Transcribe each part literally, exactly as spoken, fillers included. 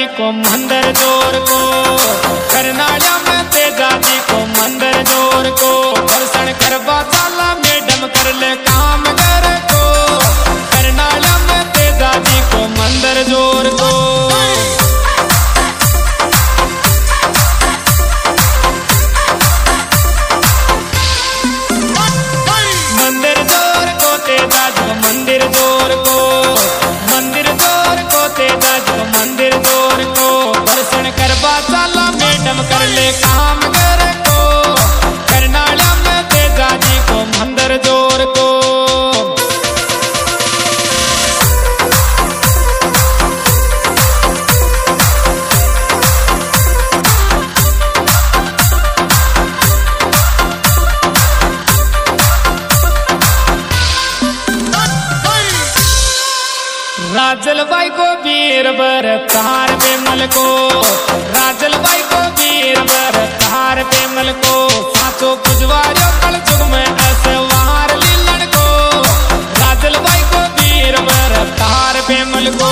को मंदिर जोर को, करनालिया में तेजा जी को मंदिर जोर को, दर्शन करवा चाला मैडम कर ले काम घर को, करनालिया में तेजा जी को मंदिर जोर को। मंदिर जोर को तेजा जी मंदिर जोर को, मंदिर जोर को तेजा जी मंदिर जोर को, दर्शन करवा चाला मैडम कर ले काम घर को, करनालिया में तेजा जी को मंदिर जोर को। राजल भाई को वीर बर तार बेमल को, राजल भाई को वीर बर तार बेमल को, साचो पुजवारियों कल जुग में असवार लीलन को, राजल भाई को वीर बर तार बेमल को।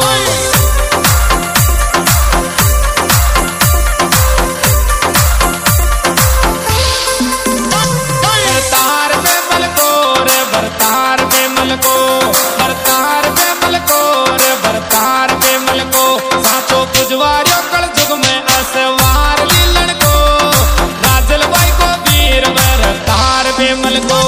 तार बेमल को रे बरतार बेमल को, बरतार बेमल को रे बरतार बेमल को, साचो पुजवारियों कल जुग में असवार लीलन को, राजल भाई को वीर बरतार बेमल को।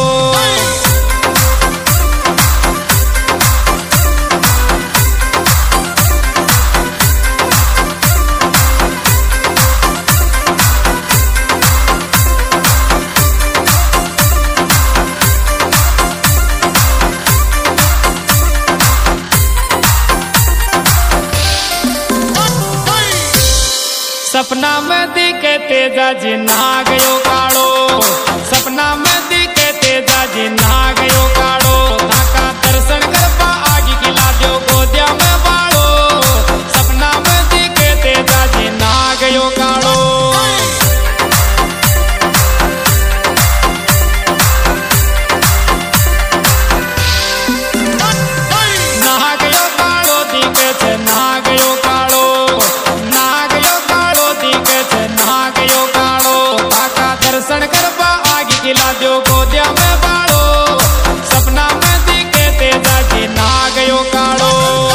सपना में दिखे तेजा जी ना गयो काड़ो, सपना में दिखे तेजा जी ना गयो काड़ो, ताका दर्शन करवा आगे खिला दो गोदिया में बाड़ो, सपना में दिखे तेजा जी ना गयो काड़ो। ना गयो काड़ो दिखे छे ना गयो काड़ो, ना गयो ना गयो काड़ो, ताका दर्शन करवा आगे खिला दो गोदिया में बाड़ो, सपना में दिखे तेजा जी ना गयो काड़ो।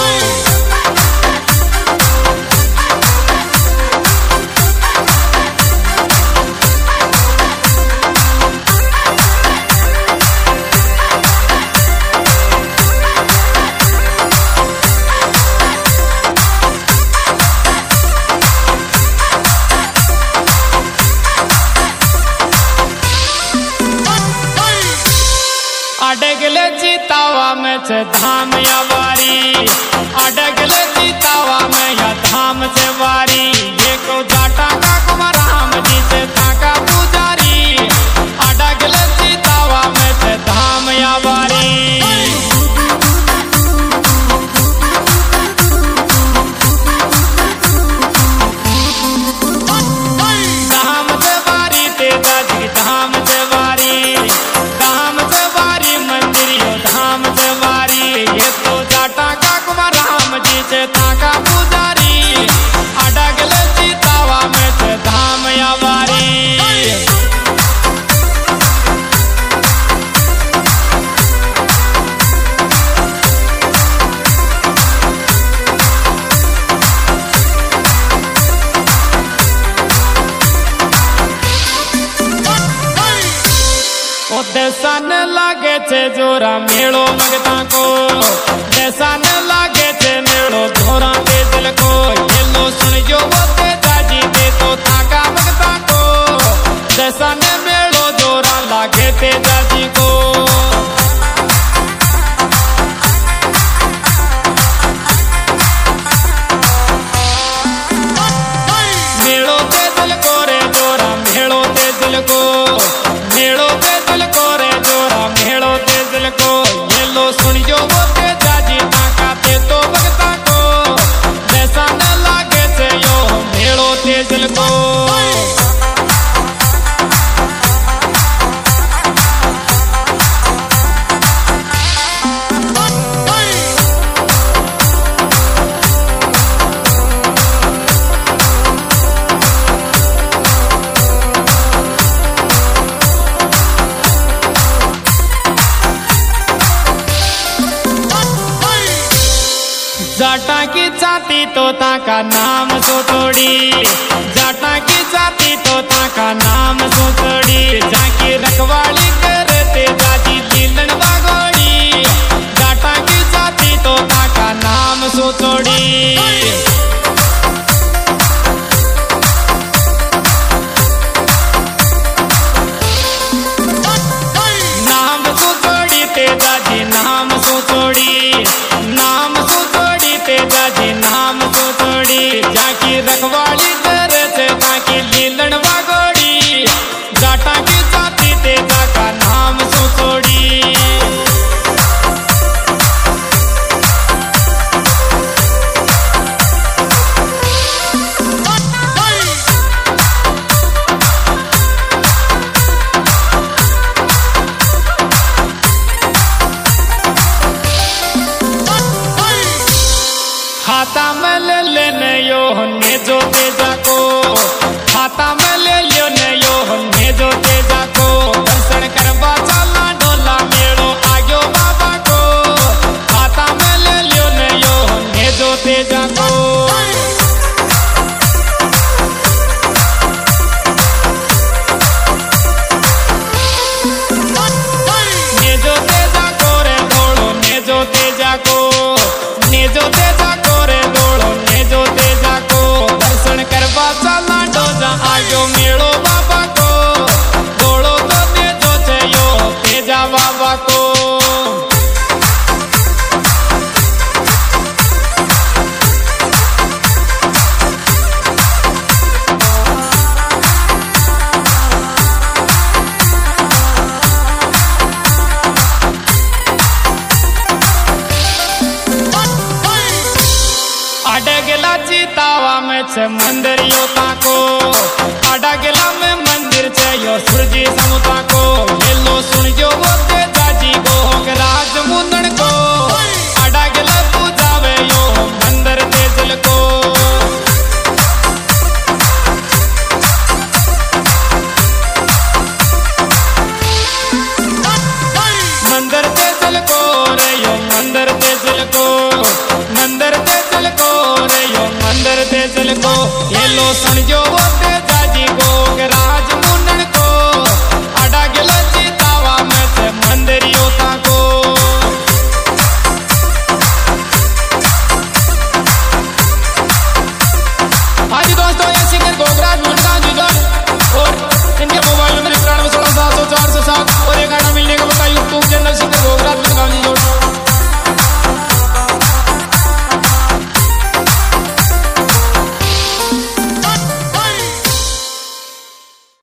अडगले जीतावा में छे धाम या वारी, अडगले जीतावा में या धाम से वारी, ये को जाटा का कुमार राम जी से थाका पुजारी, अडगले जीतावा में छे धाम या वारी। धाम से वारी तेजा जी धाम से वारी, धाम से वारी मंदिरियो धाम से वारी, ये तो जाटा का कुमार राम जी से ताका पुजारी, अडगले जीतावा में से धाम या वारी। देसान लागे छे जोरा मेड़ो मगता को, देसान लागे छे मेड़ो जोरा दे दिल को, ये लो सुन जो वो तेजा जी दे तो ताका मगता को, देसान मेड़ो जोरा लागे तेजा जी को। मेड़ो दे दिल को रे जोरा मेड़ो दे दिल को, मेड़ो दे दिल को रे जोरा मेड़ो दे दिल को, ये लो सुनियो वो तेजा जी ताका ते तो भगता को, जैसा न लागे से यो मेड़ो दे दिल को। जाति तो ताका नाम सोतोड़ी, जाटा की जाति तो ताका नाम सोतोड़ी, जाकी रखवाली करते जाजी लीलन बागोड़ी, जाटा की जाति तो ताका नाम सोतोड़ी। रखवाली करते ताकि लीलन बागोड़ी, जाटा की जाति ते जाका नाम सोतोड़ी। हाथा में ले लेने यो ने जो तेजा को, हाथा में ले लियो ने यो ने जो तेजा को, दर्शन करवा चला डोला मेड़ो आग्यो बाबा को, हाथा में ले लियो ने यो ने जो तेजा को। ने जो तेजा को रे दौड़ो ने जो तेजा को, ने जो तेजा करवा चला डोजा आयो मेड़ो बाबा को, दौड़ो तो तेजो चयो तेजा बाबा को। अडगला चितावा में छ मंदिर यो ताको, अडगला में मंदिर छ यो सूरजी समुता को, ले लो सुन जो वो ते जाजी को राज मुंदन को, अडगला पूजावे यो मंदिर ते दिल को। मंदिर ते दिल को रे यो मंदिर ते दिल को, मंदिर ते दिल को रे यो मंदिर ते दिल को, ये लो सुन जो वो